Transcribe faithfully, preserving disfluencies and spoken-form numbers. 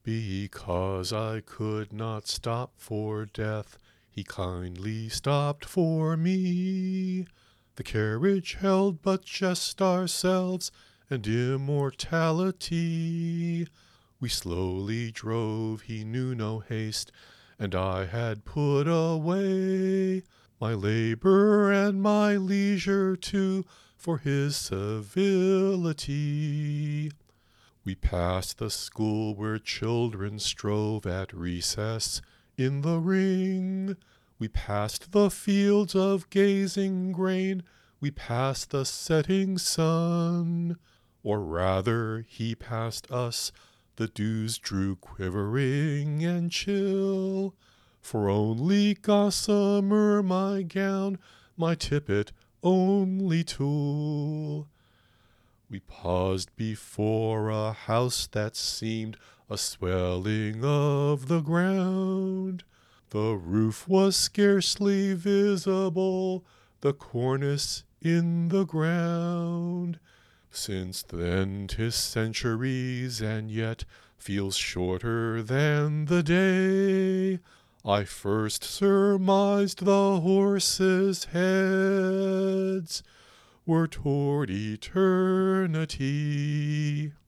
Because I could not stop for death, he kindly stopped for me. The carriage held but just ourselves and immortality. We slowly drove, he knew no haste, and I had put away my labor and my leisure too for his civility. We passed the school where children strove at recess in the ring. We passed the fields of gazing grain. We passed the setting sun. Or rather, he passed us. The dews drew quivering and chill. For only gossamer my gown, my tippet only tulle. We paused before a house that seemed a swelling of the ground. The roof was scarcely visible, the cornice in the ground. Since then 'tis centuries, and yet feels shorter than the day I first surmised the horses' heads were toward eternity.